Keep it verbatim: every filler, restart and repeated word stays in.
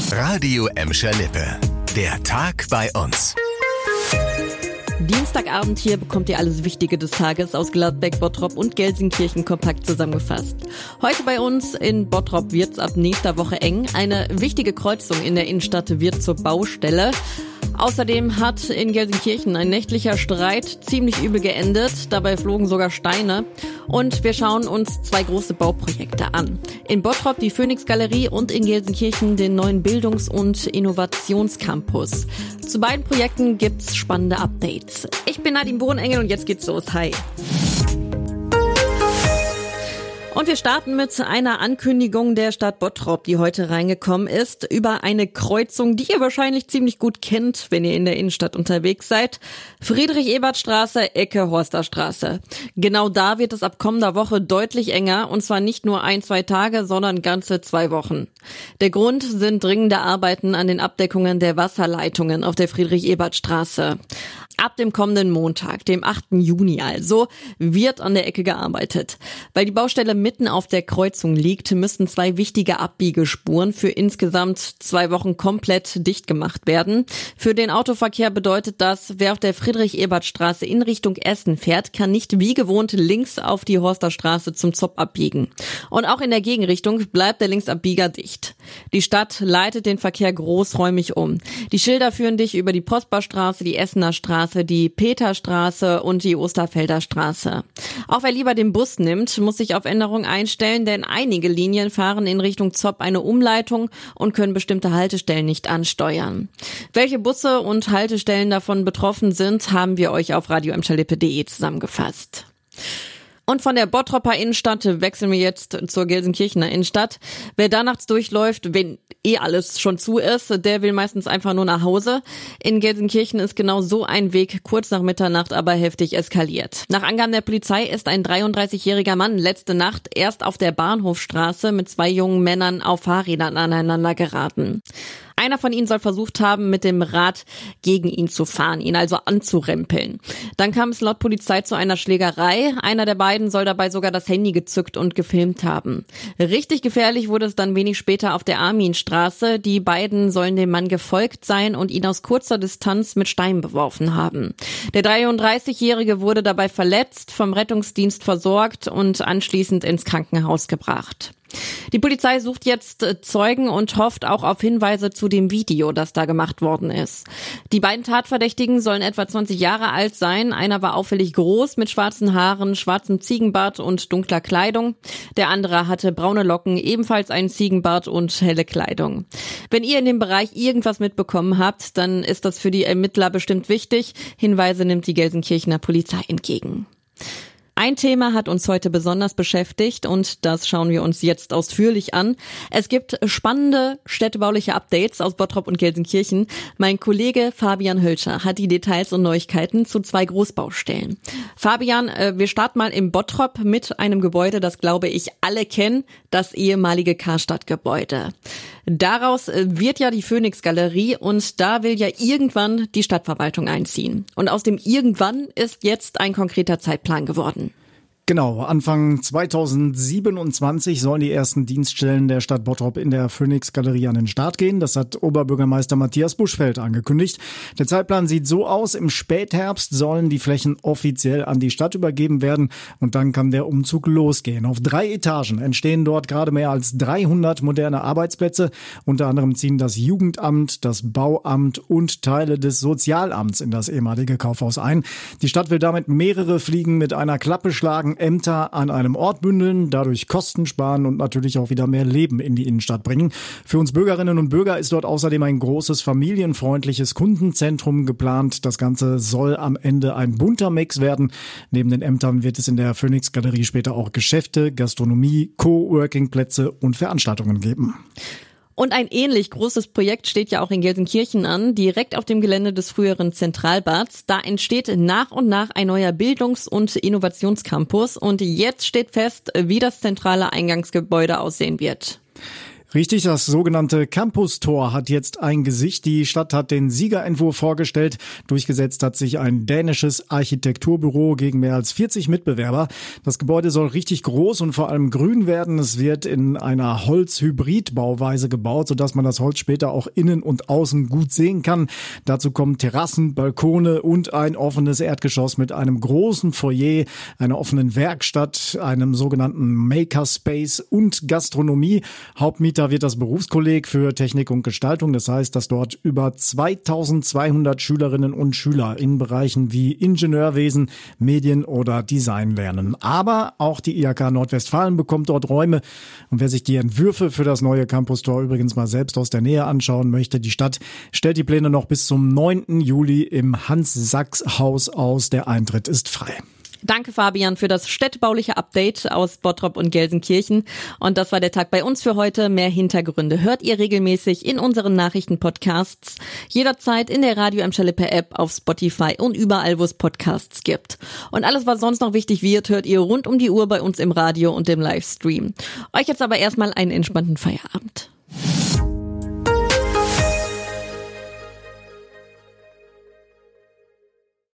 Radio Emscher Lippe. Der Tag bei uns. Dienstagabend hier bekommt ihr alles Wichtige des Tages aus Gladbeck, Bottrop und Gelsenkirchen kompakt zusammengefasst. Heute bei uns in Bottrop wird's ab nächster Woche eng. Eine wichtige Kreuzung in der Innenstadt wird zur Baustelle. Außerdem hat in Gelsenkirchen ein nächtlicher Streit ziemlich übel geendet. Dabei flogen sogar Steine. Und wir schauen uns zwei große Bauprojekte an. In Bottrop die Phoenix-Galerie und in Gelsenkirchen den neuen Bildungs- und Innovationscampus. Zu beiden Projekten gibt's spannende Updates. Ich bin Nadine Bohnengel und jetzt geht's los. Hi. Und wir starten mit einer Ankündigung der Stadt Bottrop, die heute reingekommen ist, über eine Kreuzung, die ihr wahrscheinlich ziemlich gut kennt, wenn ihr in der Innenstadt unterwegs seid. Friedrich-Ebert-Straße, Ecke Horsterstraße. Genau da wird es ab kommender Woche deutlich enger, und zwar nicht nur ein, zwei Tage, sondern ganze zwei Wochen. Der Grund sind dringende Arbeiten an den Abdeckungen der Wasserleitungen auf der Friedrich-Ebert-Straße. Ab dem kommenden Montag, dem achten Juni also, wird an der Ecke gearbeitet. Weil die Baustelle mitten auf der Kreuzung liegt, müssten zwei wichtige Abbiegespuren für insgesamt zwei Wochen komplett dicht gemacht werden. Für den Autoverkehr bedeutet das, wer auf der Friedrich-Ebert-Straße in Richtung Essen fährt, kann nicht wie gewohnt links auf die Horsterstraße zum Zopp abbiegen. Und auch in der Gegenrichtung bleibt der Linksabbieger dicht. Die Stadt leitet den Verkehr großräumig um. Die Schilder führen dich über die Postbarstraße, die Essener Straße, die Peterstraße und die Osterfelder Straße. Auch wer lieber den Bus nimmt, muss sich auf Änderung einstellen, denn einige Linien fahren in Richtung Zopp eine Umleitung und können bestimmte Haltestellen nicht ansteuern. Welche Busse und Haltestellen davon betroffen sind, haben wir euch auf radio emscher lippe punkt de zusammengefasst. Und von der Bottropper Innenstadt wechseln wir jetzt zur Gelsenkirchener Innenstadt. Wer da nachts durchläuft, wenn eh alles schon zu ist, der will meistens einfach nur nach Hause. In Gelsenkirchen ist genau so ein Weg kurz nach Mitternacht aber heftig eskaliert. Nach Angaben der Polizei ist ein dreiunddreißigjähriger Mann letzte Nacht erst auf der Bahnhofstraße mit zwei jungen Männern auf Fahrrädern aneinander geraten. Einer von ihnen soll versucht haben, mit dem Rad gegen ihn zu fahren, ihn also anzurempeln. Dann kam es laut Polizei zu einer Schlägerei. Einer der beiden soll dabei sogar das Handy gezückt und gefilmt haben. Richtig gefährlich wurde es dann wenig später auf der Arminstraße. Die beiden sollen dem Mann gefolgt sein und ihn aus kurzer Distanz mit Steinen beworfen haben. Der dreiunddreißigjährige wurde dabei verletzt, vom Rettungsdienst versorgt und anschließend ins Krankenhaus gebracht. Die Polizei sucht jetzt Zeugen und hofft auch auf Hinweise zu dem Video, das da gemacht worden ist. Die beiden Tatverdächtigen sollen etwa zwanzig Jahre alt sein. Einer war auffällig groß mit schwarzen Haaren, schwarzem Ziegenbart und dunkler Kleidung. Der andere hatte braune Locken, ebenfalls einen Ziegenbart und helle Kleidung. Wenn ihr in dem Bereich irgendwas mitbekommen habt, dann ist das für die Ermittler bestimmt wichtig. Hinweise nimmt die Gelsenkirchener Polizei entgegen. Ein Thema hat uns heute besonders beschäftigt und das schauen wir uns jetzt ausführlich an. Es gibt spannende städtebauliche Updates aus Bottrop und Gelsenkirchen. Mein Kollege Fabian Hölscher hat die Details und Neuigkeiten zu zwei Großbaustellen. Fabian, wir starten mal im Bottrop mit einem Gebäude, das glaube ich alle kennen, das ehemalige Karstadt-Gebäude. Daraus wird ja die Phoenix-Galerie und da will ja irgendwann die Stadtverwaltung einziehen. Und aus dem Irgendwann ist jetzt ein konkreter Zeitplan geworden. Genau, Anfang zweitausendsiebenundzwanzig sollen die ersten Dienststellen der Stadt Bottrop in der Phoenix-Galerie an den Start gehen. Das hat Oberbürgermeister Matthias Buschfeld angekündigt. Der Zeitplan sieht so aus, im Spätherbst sollen die Flächen offiziell an die Stadt übergeben werden und dann kann der Umzug losgehen. Auf drei Etagen entstehen dort gerade mehr als dreihundert moderne Arbeitsplätze. Unter anderem ziehen das Jugendamt, das Bauamt und Teile des Sozialamts in das ehemalige Kaufhaus ein. Die Stadt will damit mehrere Fliegen mit einer Klappe schlagen, Ämter an einem Ort bündeln, dadurch Kosten sparen und natürlich auch wieder mehr Leben in die Innenstadt bringen. Für uns Bürgerinnen und Bürger ist dort außerdem ein großes familienfreundliches Kundenzentrum geplant. Das Ganze soll am Ende ein bunter Mix werden. Neben den Ämtern wird es in der Phoenix-Galerie später auch Geschäfte, Gastronomie, Coworking-Plätze und Veranstaltungen geben. Und ein ähnlich großes Projekt steht ja auch in Gelsenkirchen an, direkt auf dem Gelände des früheren Zentralbads. Da entsteht nach und nach ein neuer Bildungs- und Innovationscampus und jetzt steht fest, wie das zentrale Eingangsgebäude aussehen wird. Richtig, das sogenannte Campus-Tor hat jetzt ein Gesicht. Die Stadt hat den Siegerentwurf vorgestellt. Durchgesetzt hat sich ein dänisches Architekturbüro gegen mehr als vierzig Mitbewerber. Das Gebäude soll richtig groß und vor allem grün werden. Es wird in einer Holz-Hybrid-Bauweise gebaut, sodass man das Holz später auch innen und außen gut sehen kann. Dazu kommen Terrassen, Balkone und ein offenes Erdgeschoss mit einem großen Foyer, einer offenen Werkstatt, einem sogenannten Makerspace und Gastronomie. Hauptmieter wird das Berufskolleg für Technik und Gestaltung. Das heißt, dass dort über zweitausendzweihundert Schülerinnen und Schüler in Bereichen wie Ingenieurwesen, Medien oder Design lernen. Aber auch die I H K Nordwestfalen bekommt dort Räume. Und wer sich die Entwürfe für das neue Campus-Tor übrigens mal selbst aus der Nähe anschauen möchte, die Stadt stellt die Pläne noch bis zum neunten Juli im Hans-Sachs-Haus aus. Der Eintritt ist frei. Danke, Fabian, für das städtebauliche Update aus Bottrop und Gelsenkirchen. Und das war der Tag bei uns für heute. Mehr Hintergründe hört ihr regelmäßig in unseren Nachrichtenpodcasts. Jederzeit in der Radio Emscher Lippe App, auf Spotify und überall, wo es Podcasts gibt. Und alles, was sonst noch wichtig wird, hört ihr rund um die Uhr bei uns im Radio und im Livestream. Euch jetzt aber erstmal einen entspannten Feierabend.